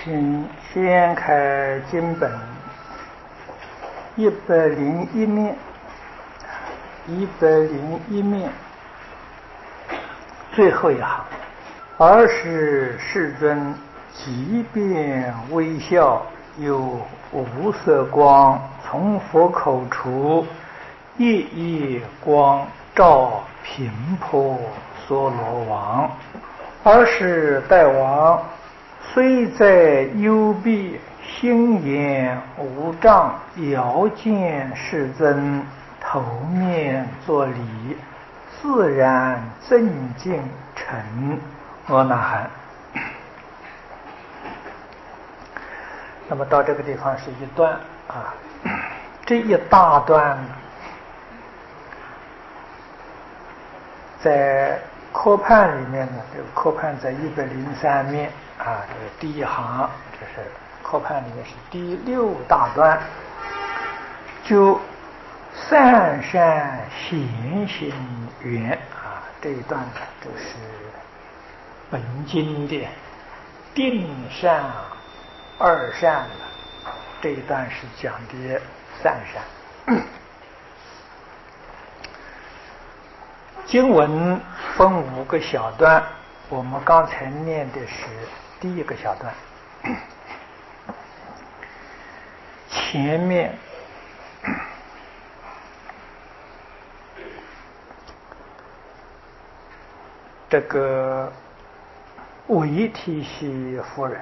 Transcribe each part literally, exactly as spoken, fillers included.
请掀开经本一百零一面，一百零一面最后一行。尔时世尊即便微笑，有无色光从佛口出，一一光照频婆娑罗王。尔时大王虽在幽闭，心言无障，遥见世尊头面作礼，自然正静沉阿那含。那么到这个地方是一段啊，这一大段在科判里面呢，这个科判在一百零三面啊，这个第一行，这是科判里面是第六大段，就善善贤行缘啊，这一段呢就是本经的定善二善了，这一段是讲的善善。经文分五个小段，我们刚才念的是第一个小段。前面这个韦提希夫人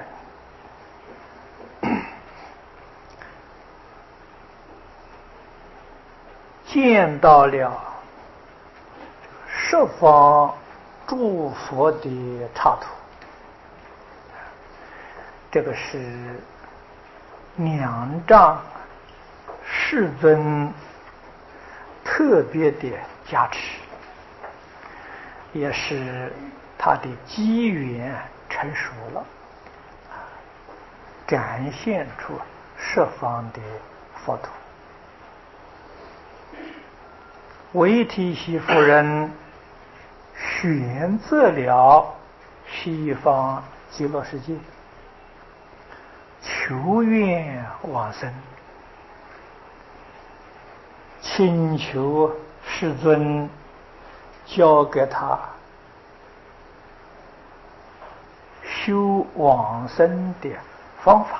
见到了十方诸佛的刹土，这个是两丈世尊特别的加持，也是他的机缘成熟了，展现出十方的佛土。韦提希夫人选择了西方极乐世界，求愿往生，请求世尊教给他修往生的方法。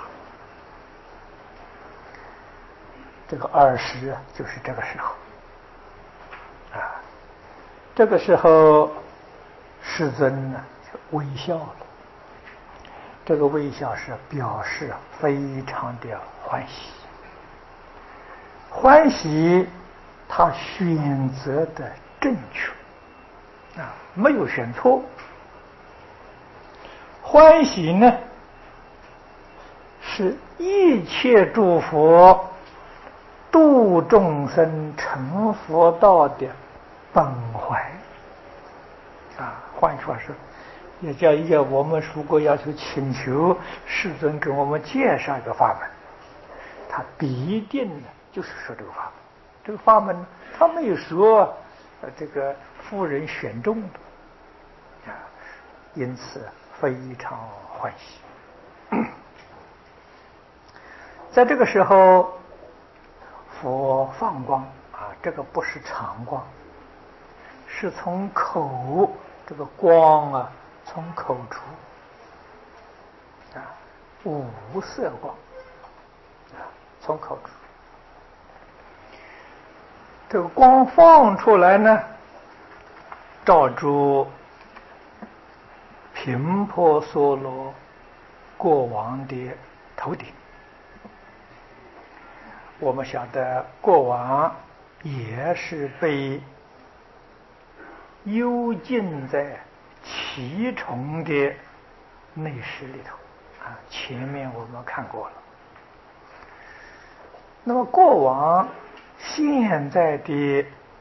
这个二十就是这个时候啊，这个时候世尊呢就微笑了，这个微笑是表示非常的欢喜，欢喜他选择的正确啊，没有选错。欢喜呢是一切诸佛度众生成佛道的本怀啊，换句话说，也叫一个我们如果要去请求世尊给我们介绍一个法门，他必定呢就是说这个法门。这个法门他没有说呃这个夫人选中的啊，因此非常欢喜。在这个时候，佛放光啊，这个不是常光，是从口这个光啊从口出啊，无色光啊从口出。这个光放出来呢，照住频婆娑罗国王的头顶。我们晓得国王也是被幽禁在七重的内室里头啊，前面我们看过了。那么国王现在的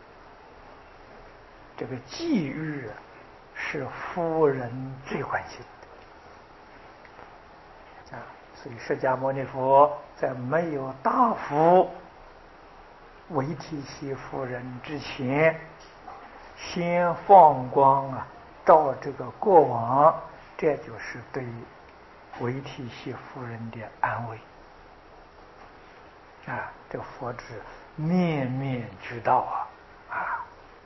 这个际遇是夫人最关心的啊，所以释迦牟尼佛在没有答复韦提希夫人之前，先放光啊照这个国王，这就是对维提西夫人的安危。啊，这佛指面面俱到啊啊！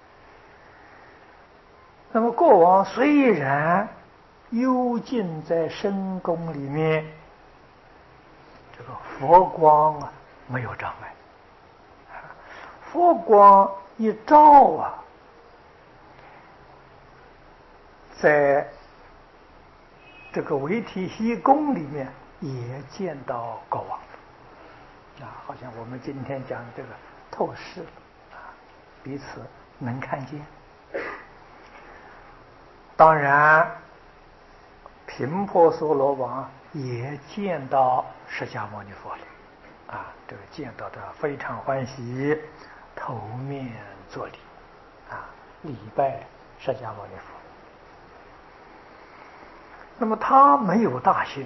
那么国王虽然幽禁在深宫里面，这个佛光啊没有障碍，佛光一照啊，在这个维提西宫里面也见到国王啊，好像我们今天讲的这个透视啊，彼此能看见。当然，频婆娑罗王也见到释迦牟尼佛了啊，这个见到的非常欢喜，头面作礼啊，礼拜释迦牟尼佛。那么他没有大心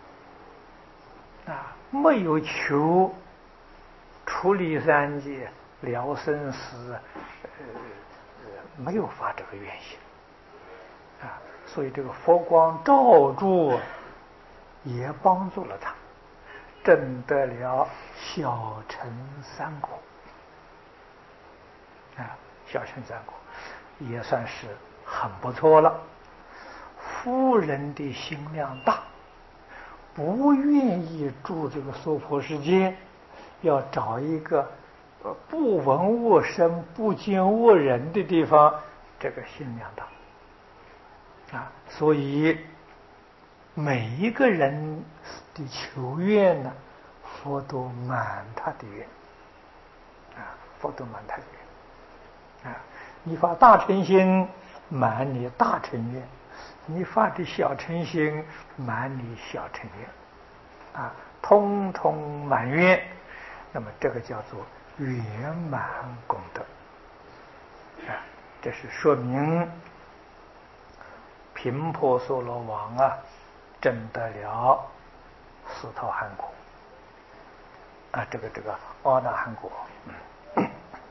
啊，没有求处理三界、了生死，呃呃，没有发这个愿心啊，所以这个佛光照住，也帮助了他，证得了小乘三果啊，小乘三果也算是很不错了。夫人的心量大，不愿意住这个娑婆世界，要找一个不闻恶声、不见恶人的地方，这个心量大啊，所以每一个人的求愿呢，佛都满他的愿啊，佛都满他的愿啊。你发大乘心，满你大乘愿；你发的小乘心，满你小乘愿啊，通通满愿。那么这个叫做圆满功德啊，这是说明频婆娑罗王啊证得了斯陀含果啊，这个这个阿那含果。嗯，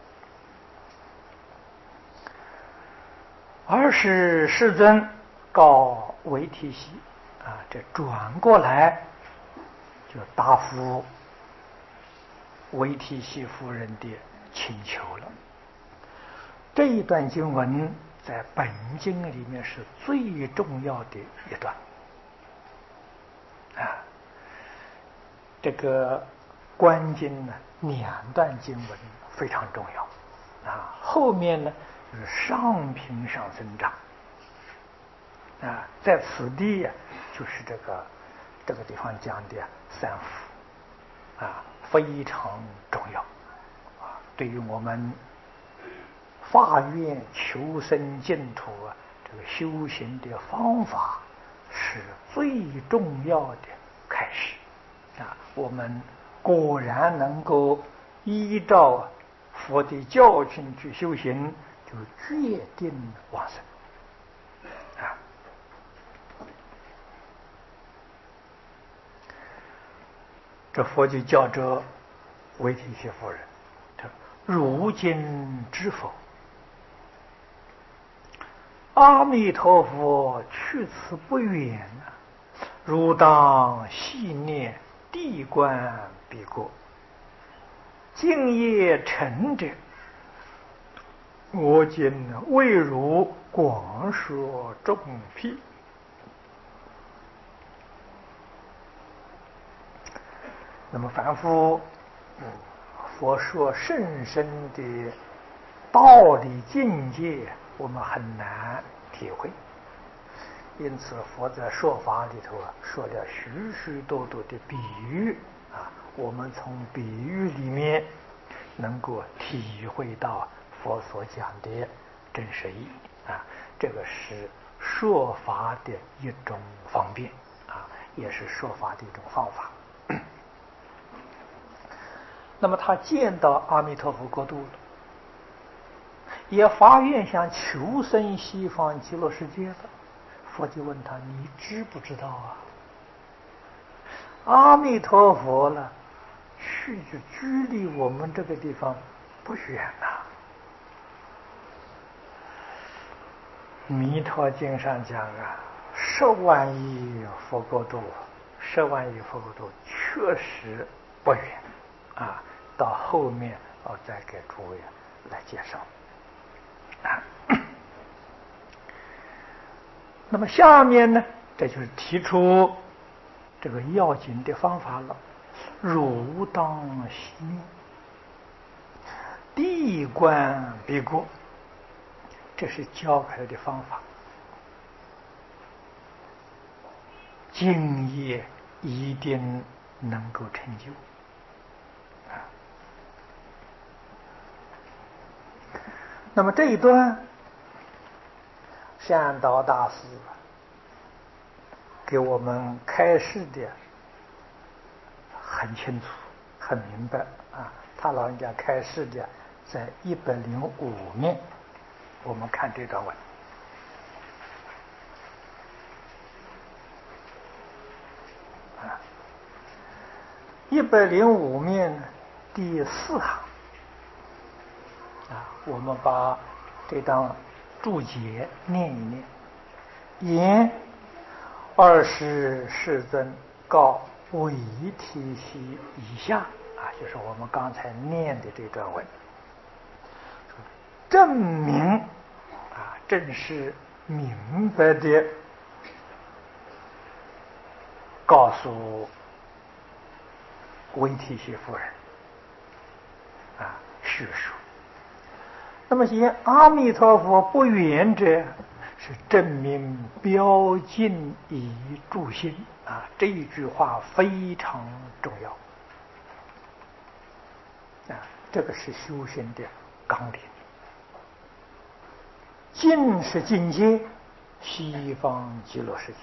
二是世尊告维提西啊，这转过来就答复维提西夫人的请求了。这一段经文在本经里面是最重要的一段啊。这个观经呢，两段经文非常重要啊。后面呢是上品上生长啊，在此地呀、啊，就是这个这个地方讲的三福啊，非常重要啊，对于我们发愿求生净土啊，这个修行的方法是最重要的开始啊。我们果然能够依照佛的教训去修行，就决定往生啊。这佛就叫着维提西夫人，如今知否？阿弥陀佛去此不远啊，汝当细念地观彼国。今夜成者，我今为汝广说众辟。那么凡夫，嗯，佛说甚深的道理境界，我们很难体会。因此，佛在说法里头啊，说了许许多多的比喻啊，我们从比喻里面能够体会到佛所讲的真实意啊，这个是说法的一种方便啊，也是说法的一种方法。那么他见到阿弥陀佛国度了，也发愿想求生西方极乐世界的。佛就问他：你知不知道啊？阿弥陀佛了，去就距离我们这个地方不远呐、啊。弥陀经上讲啊，十万亿佛国度十万亿佛国土确实不远啊，到后面我再给诸位来介绍啊。那么下面呢，这就是提出这个要紧的方法了。汝当息灭，地观必过，这是教开的方法。敬业一定能够成就啊。那么这一段，善导大师给我们开示的很清楚、很明白啊。他老人家开示的在一百零五面，我们看这段文。一百零五面第四行啊，我们把这段注解念一念。言二十世尊告韦提希以下啊，就是我们刚才念的这段文，证明啊，正是明白的告诉韦提希夫人啊，叙述。那么言阿弥陀佛不远者，是证明标尽以助心啊，这一句话非常重要啊，这个是修行的纲领。尽是境界，西方极乐世界。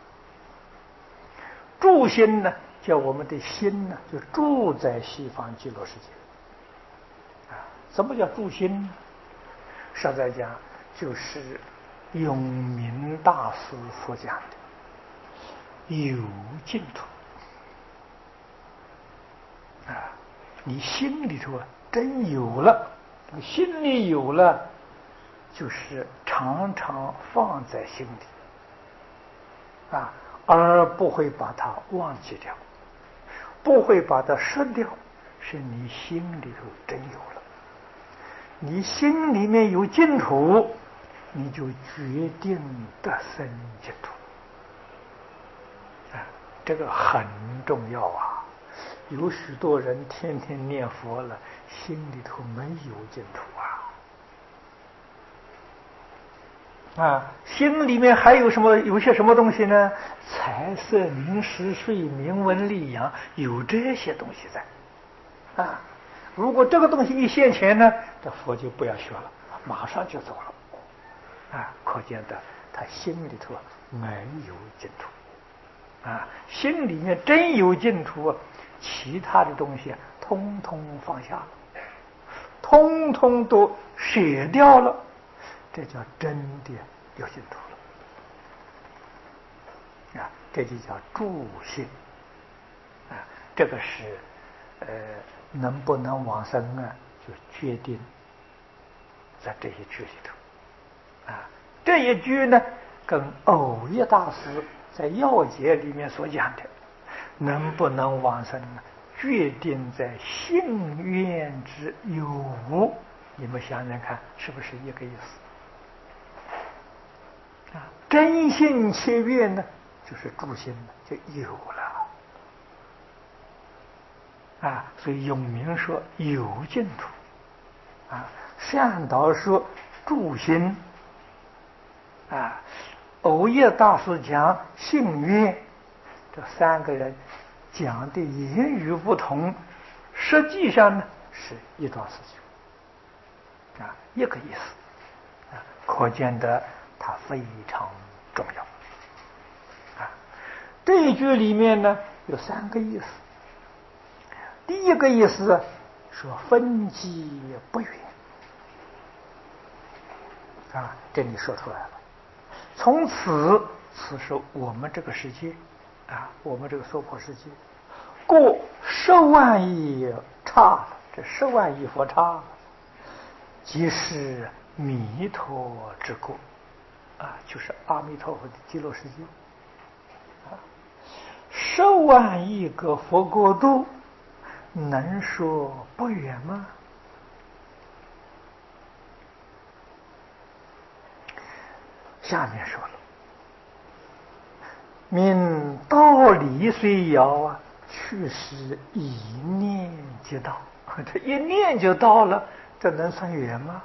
住心呢，叫我们的心呢，就住在西方极乐世界。啊，什么叫住心呢？实在讲，就是永明大师所讲的有净土。啊，你心里头真有了，心里有了，就是常常放在心里啊，而不会把它忘记掉，不会把它失掉，是你心里头真有了。你心里面有净土，你就决定得生净土啊，这个很重要啊。有许多人天天念佛了，心里头没有净土啊！啊，心里面还有什么？有些什么东西呢？财色名食睡名闻利养，有这些东西在啊。如果这个东西一现前呢，这佛就不要学了，马上就走了啊！可见的，他心里头没有净土啊，心里面真有净土，其他的东西通通放下了，通通都舍掉了，这叫真的有净土了啊！这就叫住心啊！这个是呃，能不能往生啊，就决定在这一句里头啊。这一句呢，跟藕益大师在要解里面所讲的能不能往生呢，决定在信愿之有无。你们想想看，是不是一个意思啊？真信切愿呢，就是住心了，就有了啊。所以永明说有净土啊，善导说住心啊，藕益大师讲信愿，这三个人讲的言语不同，实际上呢是一桩事情啊，一个意思啊，可见得它非常重要啊。这一句里面呢有三个意思。第一个意思说分机不远啊，这里说出来了。从此，此是我们这个世界啊，我们这个娑婆世界，过十万亿刹了，这十万亿佛刹，即是弥陀之国啊，就是阿弥陀佛的极乐世界啊。 十万亿个佛国度，能说不远吗？下面说了，命道理虽遥啊，去时一念即到。这一念就到了，这能算远吗？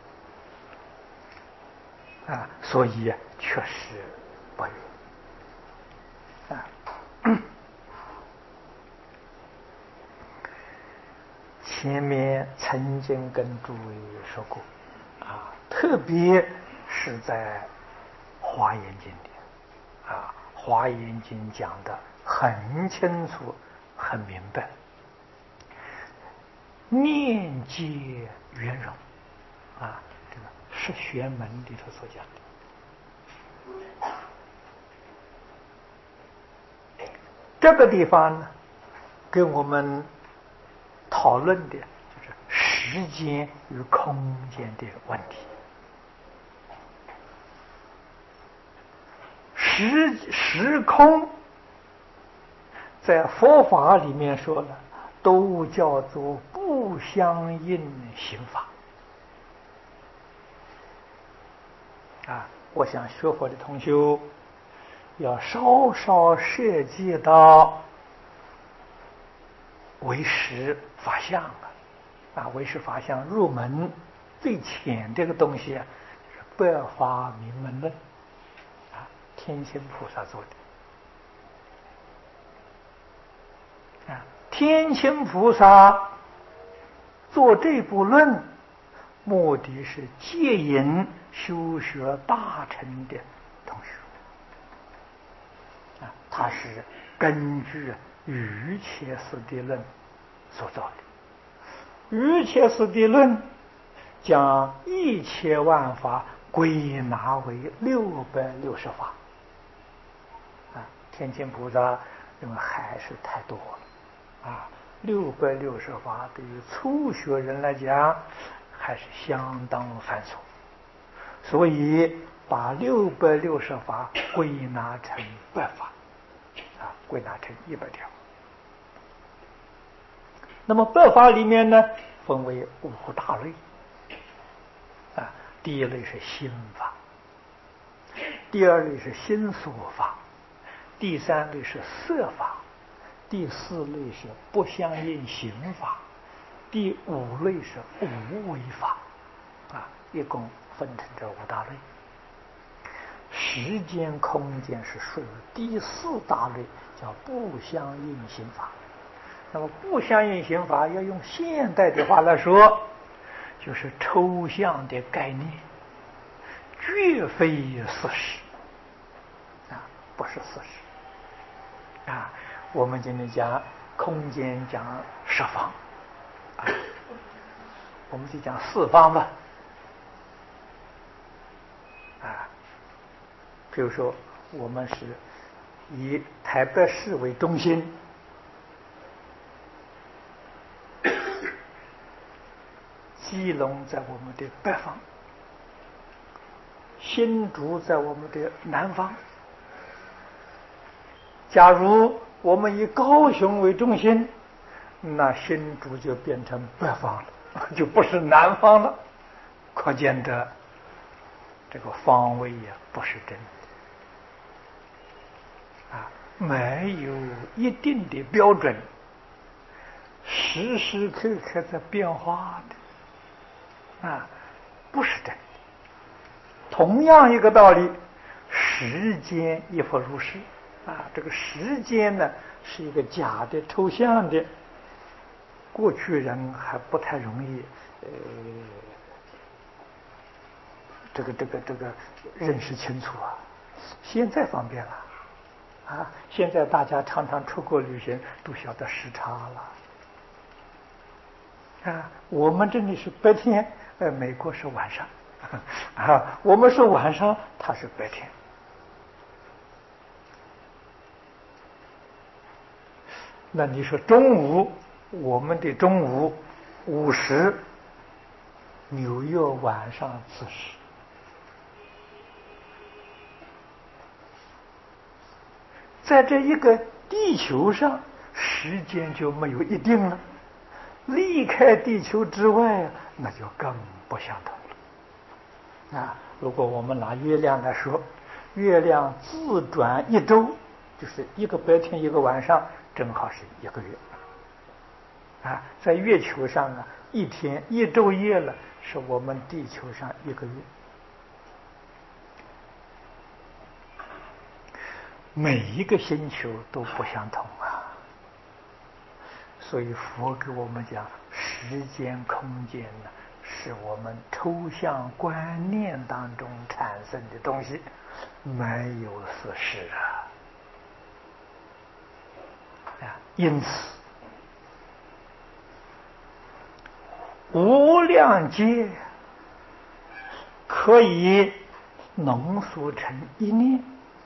啊，所以啊，确实不远啊。前面曾经跟诸位说过啊，特别是在《华严经》里啊，《华严经》讲的很清楚、很明白，念皆圆融啊，这个是玄门里头所讲的。这个地方呢，跟我们讨论的就是时间与空间的问题。时时空在佛法里面说了，都叫做不相应行法啊。我想学佛的同修要稍稍涉及到唯识法相啊，啊，唯识法相入门最浅这个东西啊，就是百法明门论啊，天亲菩萨做的啊。天亲菩萨做这部论，目的是接引修学大乘的同学啊，他是根据瑜伽师地论所造的。瑜伽师地论将一切万法归纳为六百六十法啊，天亲菩萨认为还是太多了啊，六百六十法对于初学人来讲还是相当繁琐，所以把六百六十法归纳成百法啊，归纳成一百条。那么百法里面呢，分为五大类啊，第一类是心法，第二类是心所法，第三类是色法，第四类是不相应行法，第五类是无为法啊，一共分成这五大类。时间空间是属于第四大类，叫不相应行法。那么不相应行法要用现代的话来说，就是抽象的概念，绝非事实啊，不是事实啊。我们今天讲空间，讲十方啊，我们就讲四方吧啊。比如说，我们是以台北市为中心，基隆在我们的北方，新竹在我们的南方。假如我们以高雄为中心，那新竹就变成北方了，就不是南方了。可见的这个方位呀，不是真的啊，没有一定的标准，时时刻刻在变化的。啊，不是真的。同样一个道理，时间亦复如是啊。这个时间呢，是一个假的、抽象的，过去人还不太容易呃，这个这个这个认识清楚啊。现在方便了啊，现在大家常常出国旅行，都晓得时差了啊。我们这里是白天。呃，美国是晚上，啊，我们是晚上，他是白天。那你说中午，我们的中午午时，纽约晚上子时，在这一个地球上时间就没有一定了，离开地球之外，那就更不相同了。啊，如果我们拿月亮来说，月亮自转一周，就是一个白天一个晚上，正好是一个月。啊，在月球上啊，一天一昼夜了，是我们地球上一个月。每一个星球都不相同啊，所以佛给我们讲，时间空间呢，是我们抽象观念当中产生的东西，没有事实啊。啊，因此无量劫可以浓缩成一念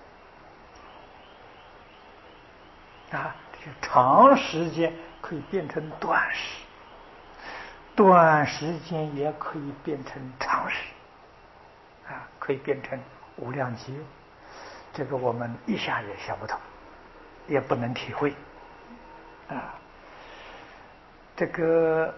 啊，这个长时间可以变成短时，短时间也可以变成长时，啊，可以变成无量劫。这个我们一下也想不通，也不能体会啊。这个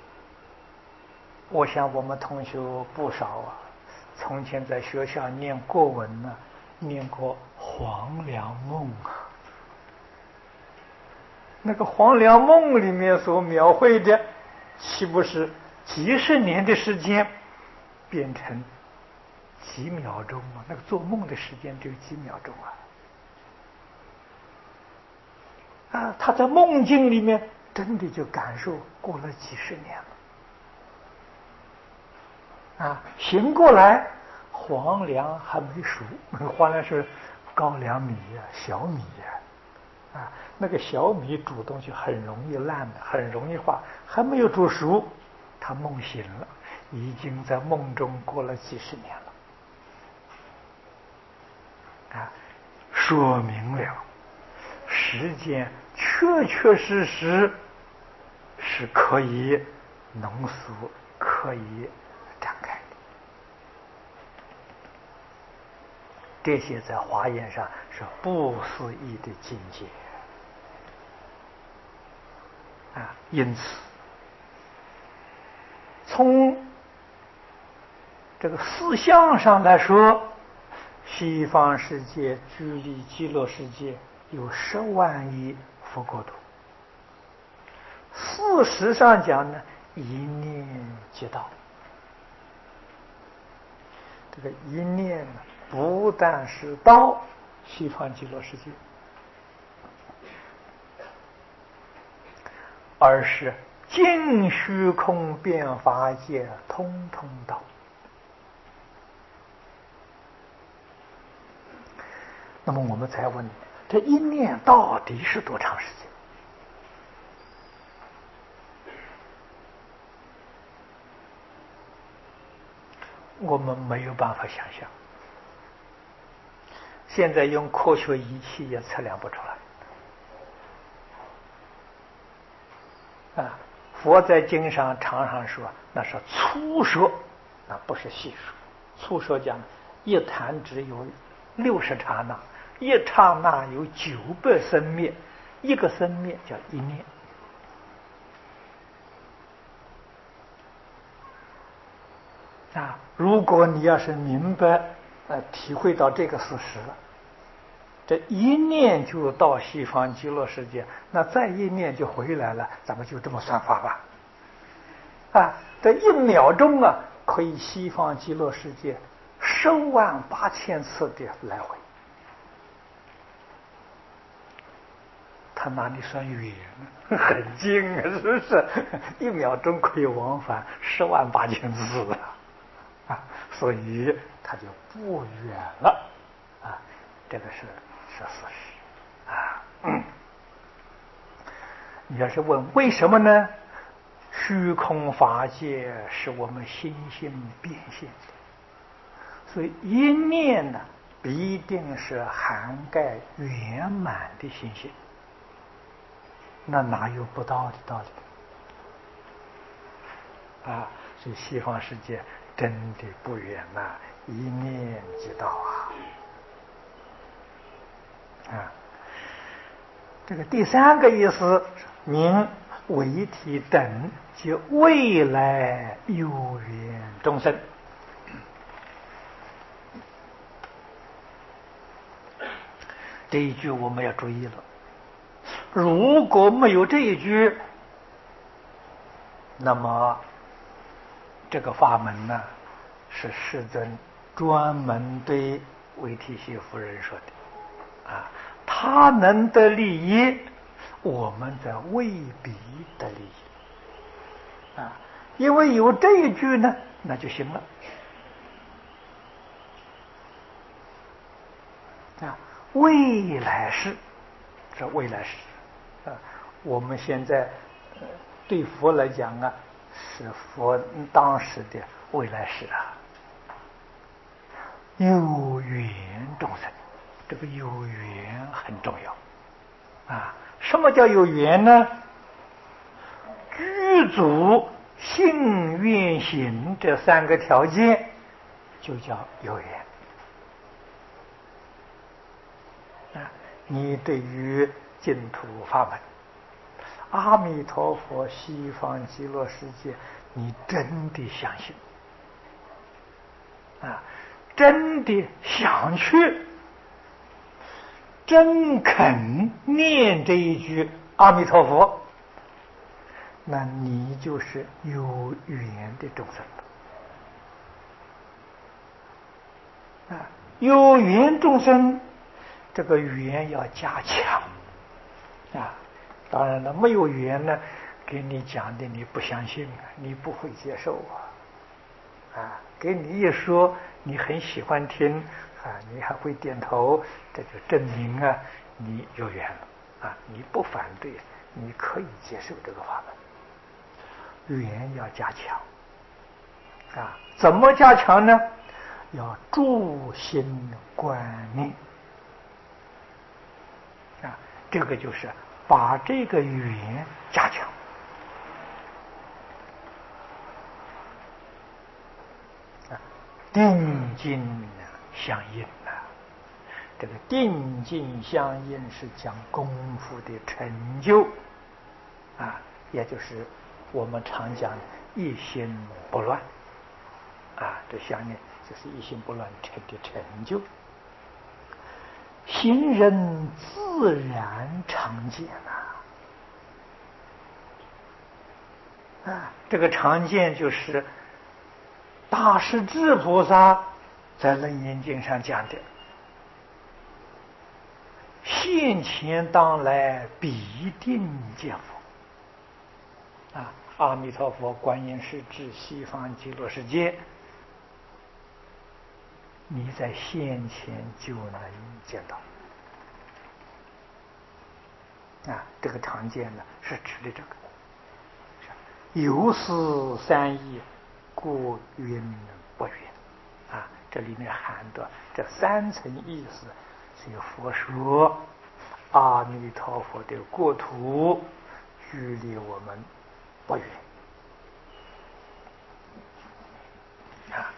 我想我们同学不少啊，从前在学校念国文呢，念过黄粱梦啊。那个黄粱梦里面所描绘的，岂不是几十年的时间变成几秒钟吗？那个做梦的时间只有几秒钟啊！啊，他在梦境里面真的就感受过了几十年了啊！醒过来，黄粱还没熟，黄粱是高粱米呀、小米呀，啊，那个小米煮东西很容易烂的，很容易化，还没有煮熟，他梦醒了，已经在梦中过了几十年了，啊，说明了时间确确实实是可以浓缩、可以展开的。这些在华严上是不思议的境界啊！因此，从这个思想上来说，西方世界距离极乐世界有十万亿佛国土。事实上讲呢，一念即到。这个一念呢，不但是到西方极乐世界，而是尽虚空遍法界通通到。那么我们才问，这一念到底是多长时间？我们没有办法想象，现在用科学仪器也测量不出来。啊，佛在经上常常说，那是粗说，那不是细说。粗说讲，一弹指有六十刹那，一刹那有九百生灭，一个生灭叫一念。啊，如果你要是明白，呃，体会到这个事实了，这一念就到西方极乐世界，那再一念就回来了，咱们就这么算法吧。啊，这一秒钟啊，可以西方极乐世界十万八千次的来回，他哪里算远呢？很近啊，是不是？一秒钟可以往返十万八千次啊！啊，所以它就不远了啊，这个是是事实啊。嗯，你要是问为什么呢？虚空法界是我们心性变现的，所以一念呢，必定是涵盖圆满的心性，那哪有不到的道理啊？所以西方世界真的不远呐、啊，一念即到啊！啊， 这个第三个意思，名为体等及未来有缘众生。这一句我们要注意了，如果没有这一句，那么这个法门呢，是世尊专门对维提悉夫人说的啊，他能得利益，我们则未必得利益啊，因为有这一句呢，那就行了啊。未来世，这未来世啊，我们现在呃对佛来讲啊，是佛当时的未来世啊。有缘众生，这个有缘很重要啊。什么叫有缘呢？具足信愿行这三个条件，就叫有缘啊。你对于净土法门、阿弥陀佛、西方极乐世界，你真的相信啊，真的想去，真肯念这一句阿弥陀佛，那你就是有缘的众生了啊。有缘众生，这个缘要加强啊。当然了，没有缘呢，给你讲的你不相信啊，你不会接受啊。啊，给你一说，你很喜欢听啊，你还会点头，这就证明啊，你有缘了啊，你不反对，你可以接受这个法门。缘要加强啊，怎么加强呢？要助心观念啊，这个就是把这个缘加强啊，定境相应啊。这个定境相应是讲功夫的成就啊，也就是我们常讲一心不乱啊，这相应就是一心不乱成的成就。行人自然常见啊，啊，这个常见就是大势至菩萨在《楞严经》上讲的，现前当来必定见佛啊，阿弥陀佛、观音是至西方极乐世界，你在现前就能见到啊。这个常见呢，是指的这个有此三义，故云不云啊。这里面含的这三层意思，是佛说阿弥陀佛的国土距离我们不远啊。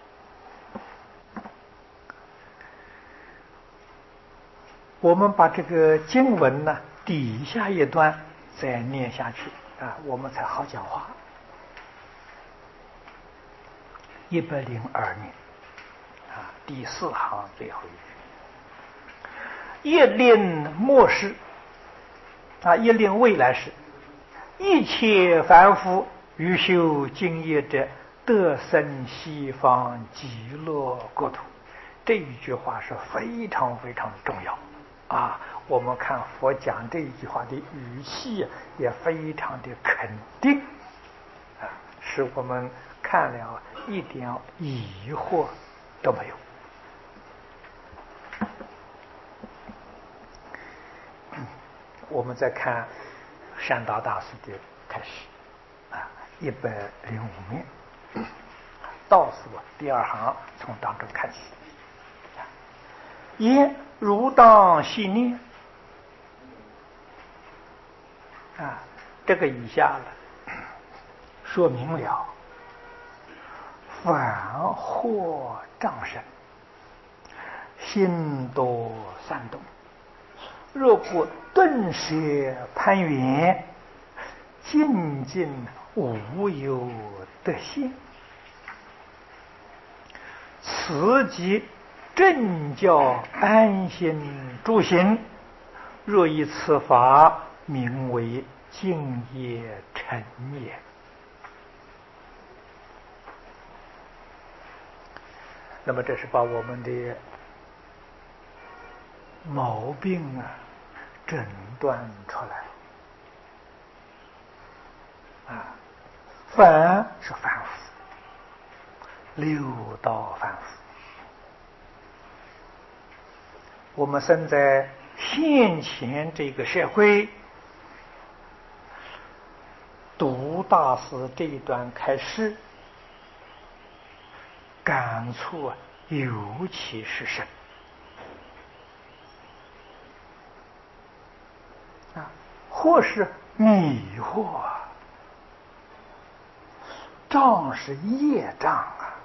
我们把这个经文呢底下一段再念下去啊，我们才好讲话。一百零二年啊，第四行最后一句，一令末世啊，一令未来世，一切凡夫欲修净业者，得生西方极乐国土。这一句话是非常非常重要啊！我们看佛讲这一句话的语气也非常的肯定啊，使我们看了一点疑惑都没有。我们再看善导大师的开始啊，一百零五面倒数第二行，从当中看起。言如当细念啊，这个以下了，说明了凡惑障生，心多散动，若不顿舍攀缘，静静无有得现。此即正教安心诸行。若以此法，名为净业成也。那么这是把我们的毛病啊诊断出来啊，凡是凡夫，六道凡夫。我们生在现前这个社会，读大师这一段开示，感触啊尤其是深啊，或是迷惑啊，障是业障啊，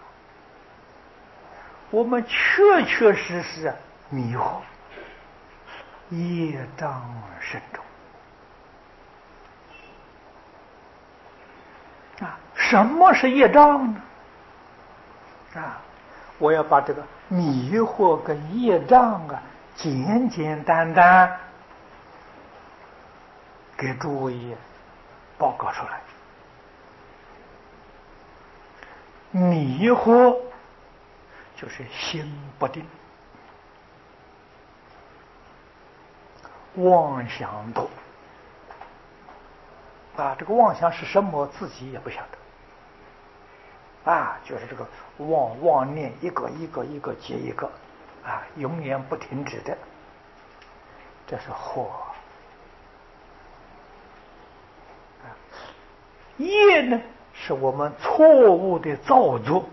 我们确确实实啊迷惑，业障深重啊。什么是业障呢？啊，我要把这个迷惑跟业障啊，简简单单给诸位报告出来。迷惑就是心不定，妄想多啊，这个妄想是什么，自己也不晓得啊，就是这个妄妄念一个一个一个接一个啊，永远不停止的，这是惑啊。业呢，是我们错误的造作，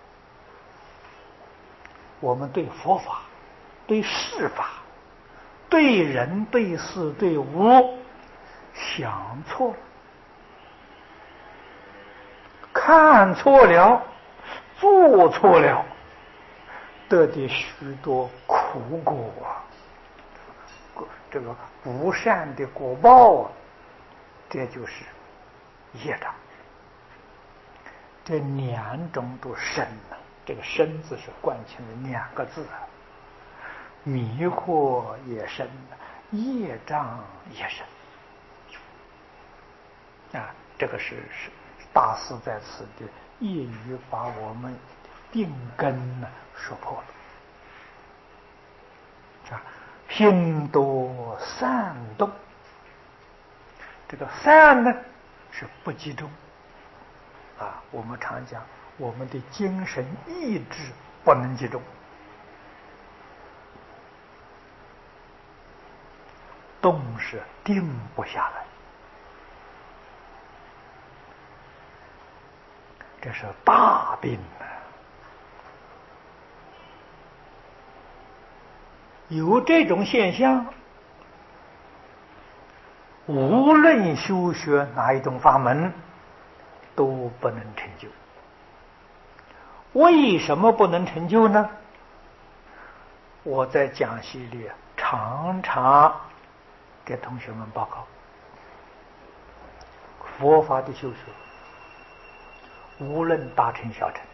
我们对佛法、对事法、对人、对事、对物想错了，看错了，做错了，得的许多苦果啊，这个不善的果报啊，这就是业障。这两种都深了，这个深字是贯起了两个字啊，迷惑也深，业障也深啊。这个是是大师在此的一语把我们病根呢说破了啊。心多散动，这个散呢是不集中啊。我们常讲，我们的精神意志不能集中，动是定不下来，这是大病啊。有这种现象，无论修学哪一种法门都不能成就。为什么不能成就呢？我在讲习里常常给同学们报告，佛法的修学，无论大乘小乘，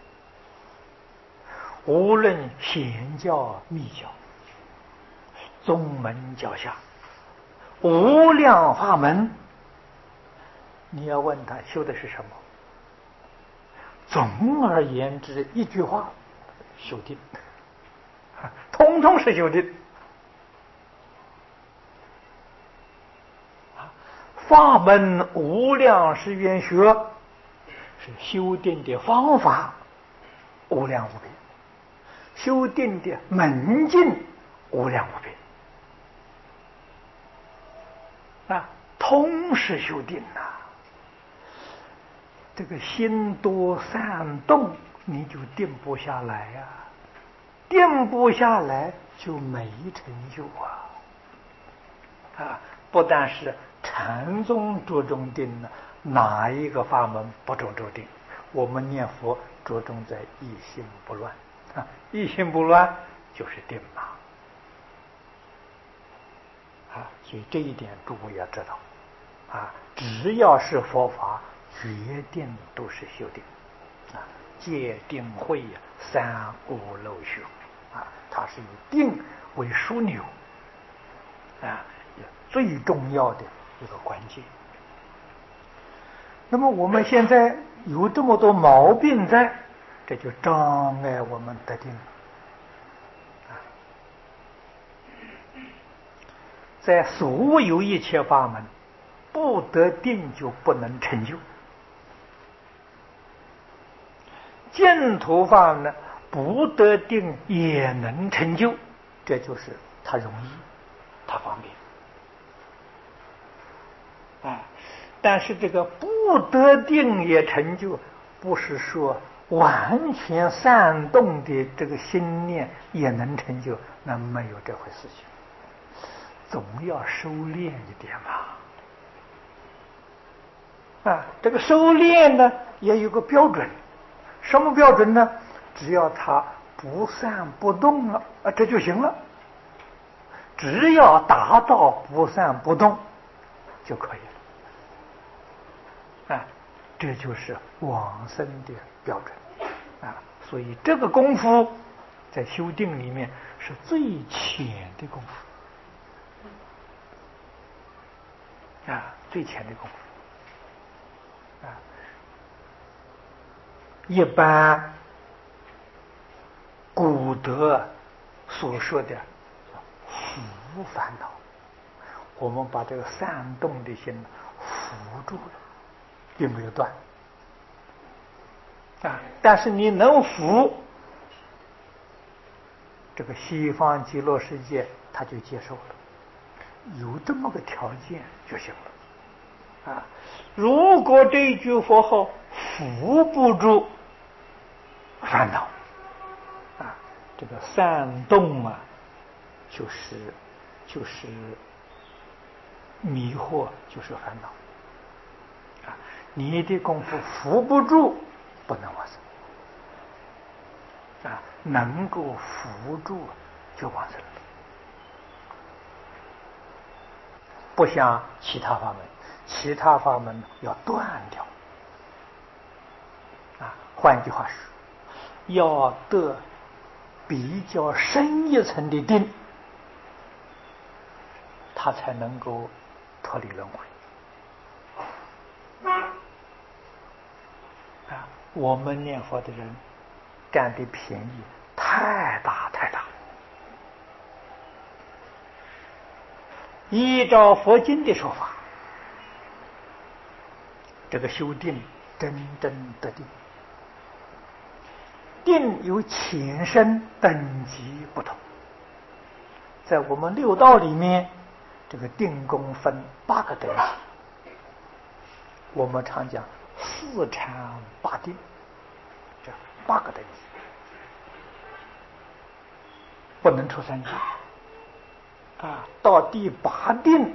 无论显教密教，宗门教下，无量法门，你要问他修的是什么？总而言之一句话，修定，通通是修定。法门无量是缘学，是修定的方法无量无边，修定的门径无量无边啊，通是修定呐。这个心多散动，你就定不下来呀、啊，定不下来就没成就啊！啊，不但是禅宗着重定呢，哪一个法门不着重定？我们念佛着重在一心不乱啊，一心不乱就是定嘛。 啊，所以这一点诸位要知道啊，只要是佛法，决定都是修定啊，戒定慧呀，三无漏学啊，它是以定为枢纽啊，最重要的一个关键。那么我们现在有这么多毛病在，这就障碍我们得定了。在所有一切法门，不得定就不能成就。净土法呢，不得定也能成就，这就是它容易，它方便。啊，但是这个不得定也成就，不是说完全散动的这个心念也能成就，那没有这回事情。总要收敛一点嘛，啊，这个收敛呢也有个标准，什么标准呢？只要它不散不动了啊，这就行了。只要达到不散不动就可以了，啊，这就是往生的标准啊。所以这个功夫在修定里面是最浅的功夫。啊，最浅的功夫啊，一般古德所说的伏烦恼，我们把这个散动的心伏住了，并没有断啊。但是你能伏，这个西方极乐世界他就接受了。有这么个条件就行了啊！如果这句佛号扶不住烦恼啊，这个散动啊，就是就是迷惑，就是烦恼啊！你的功夫扶不住，不能往生啊！能够扶住就往生了。不像其他法门，其他法门要断掉啊。换句话说，要得比较深一层的定，他才能够脱离轮回啊。我们念佛的人占的便宜太大太大。依照佛经的说法，这个修定真正得定，定有浅深等级不同。在我们六道里面，这个定功分八个等级，我们常讲四禅八定，这八个等级不能出三界啊。到第八定，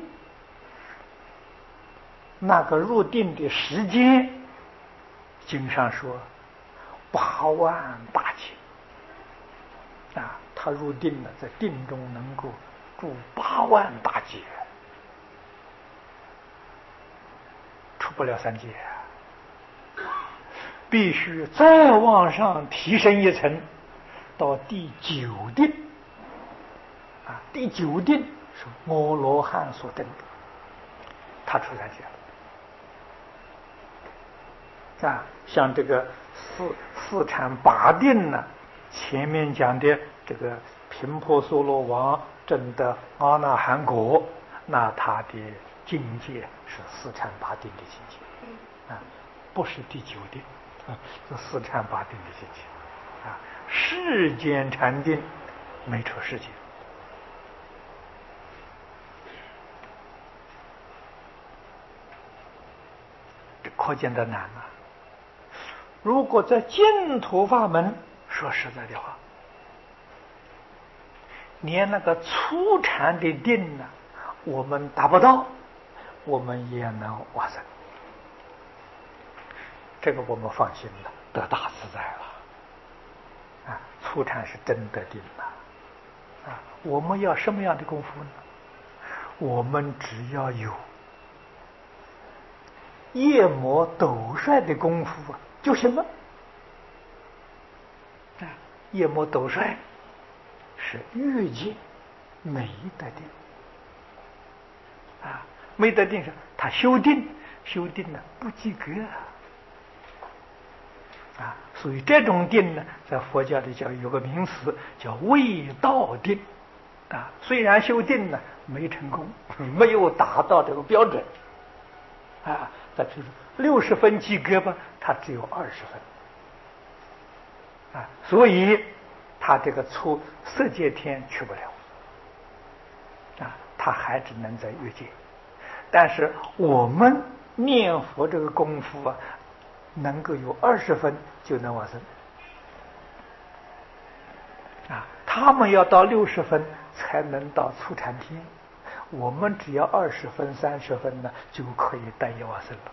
那个入定的时间，经上说八万大劫啊，他入定了，在定中能够住八万大劫，出不了三界，必须再往上提升一层，到第九定啊，第九定是阿罗汉所证的，他出三界了啊。像这个四四禅八定呢，前面讲的这个频婆娑罗王证得阿那含果，那他的境界是四禅八定的境界啊，不是第九定啊，是四禅八定的境界啊。世间禅定没出世间，这可见得难啊。如果在净土法门，说实在的话，连那个初禅的定呢，我们达不到，我们也能往生。这个我们放心了，得大自在了啊！初禅是真得定了啊！我们要什么样的功夫呢？ 我们只要有夜摩斗率的功夫啊就行了。啊，夜摩斗率是欲界没得定啊，没得定是他修定，修定呢不及格啊，所以这种定呢，在佛教里叫有个名词叫未道定啊。虽然修定呢没成功，没有达到这个标准啊，再比如六十分及格吧，他只有二十分啊，所以他这个出色界天去不了啊，他还只能在欲界。但是我们念佛这个功夫啊，能够有二十分就能往生啊，他们要到六十分才能到初禅天，我们只要二十分、三十分呢，就可以带业往生了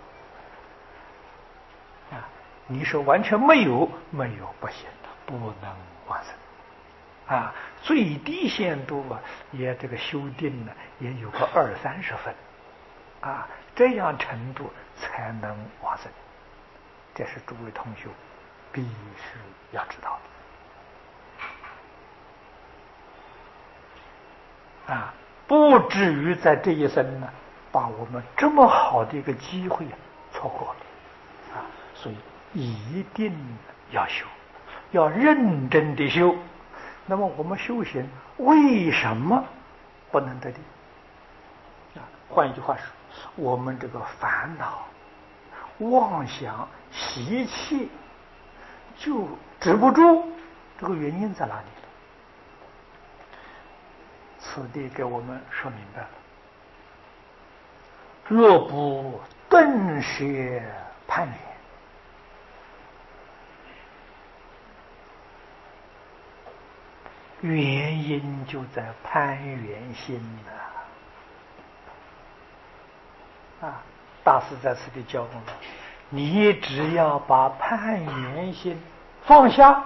啊。你说完全没有，没有不行的，不能往生啊。最低限度啊，也这个修订呢，也有个二三十分啊，这样程度才能往生。这是诸位同学必须要知道的啊，不至于在这一生呢，把我们这么好的一个机会啊错过了啊！所以一定要修，要认真的修。那么我们修行为什么不能得定啊？换一句话说，我们这个烦恼、妄想、习气就止不住，这个原因在哪里了？此地给我们说明白了。若不顿学攀缘，原因就在攀缘心啊！啊，大师在此地教我们，你只要把攀缘心放下，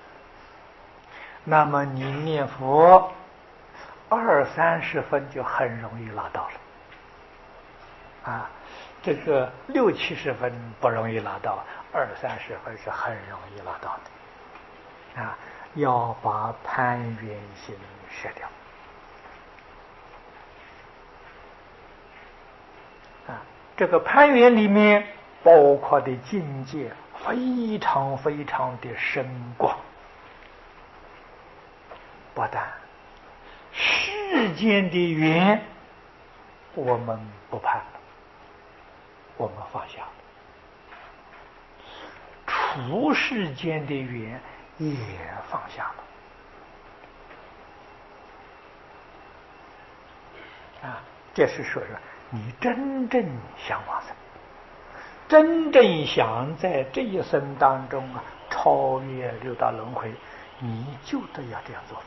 那么你念佛二三十分就很容易拿到了啊，这个六七十分不容易拿到，二三十分是很容易拿到的啊！要把攀缘心舍掉啊！这个攀缘里面包括的境界非常非常的深广，不但世间的缘我们不攀了，我们放下了，处世间的缘也放下了啊！这是说说你真正想往生，真正想在这一生当中啊超越六道轮回，你就得要这样做法。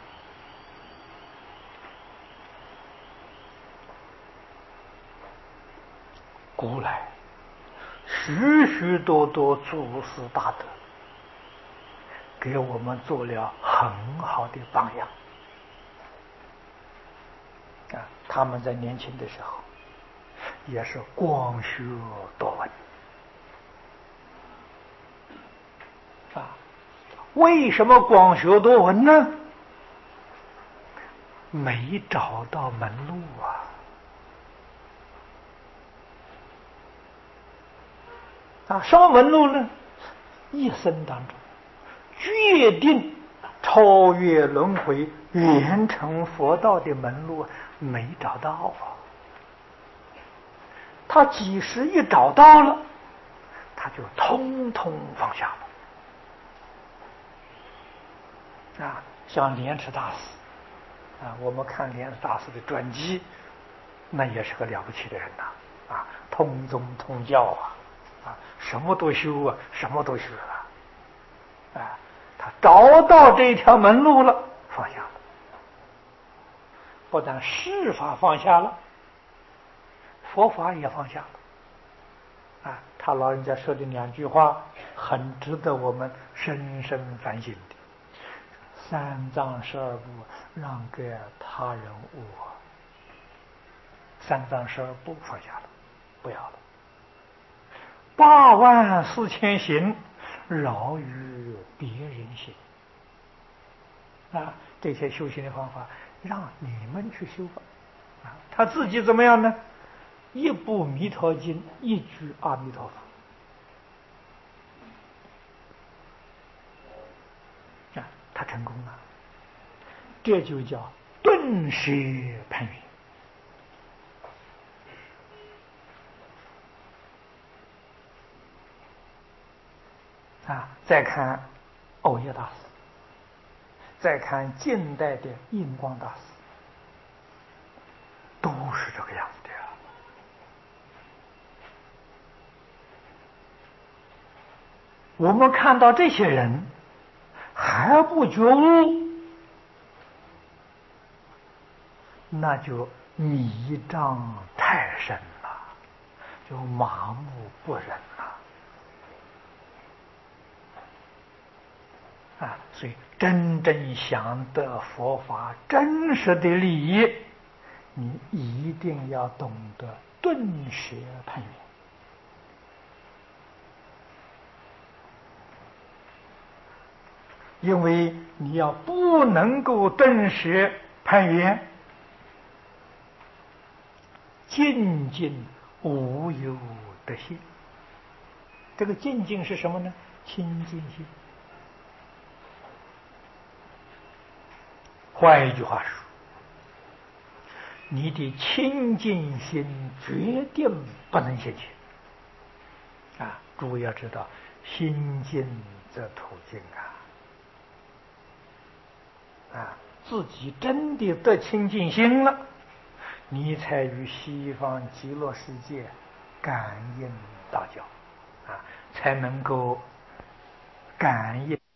古来许许多多祖师大德给我们做了很好的榜样啊！他们在年轻的时候也是广学多闻啊。为什么广学多闻呢？没找到门路啊！啊，什么门路呢？一生当中决定超越轮回、圆成佛道的门路没找到啊！他即使一找到了，他就通通放下了啊！像莲池大师啊，我们看莲池大师的传记，那也是个了不起的人呐！啊，通宗通教啊！啊，什么都修啊，什么都学啊！啊，他找到这条门路了，放下了。不但世法放下了，佛法也放下了。啊，他老人家说的两句话，很值得我们深深反省的：三藏十二部让给他人悟， 三藏十二部放下了，不要了。八万四千行，饶于别人行。啊，这些修行的方法，让你们去修吧。啊，他自己怎么样呢？一部《弥陀经》，一句阿弥陀佛。啊，他成功了。这就叫顿时攀缘。啊，再看藕益大师，再看近代的印光大师，都是这个样子的啊。我们看到这些人还不觉悟，那就迷障太深了，就麻木不仁了。啊，所以真正想得佛法真实的利益，你一定要懂得顿学攀缘。因为你要不能够顿学攀缘，静静无有得性。这个静静是什么呢？清净心。换一句话说，你的清净心决定不能现前。啊，诸位要知道，心净则土净啊！啊，自己真的得清净心了，你才与西方极乐世界感应道交，啊，才能够感应。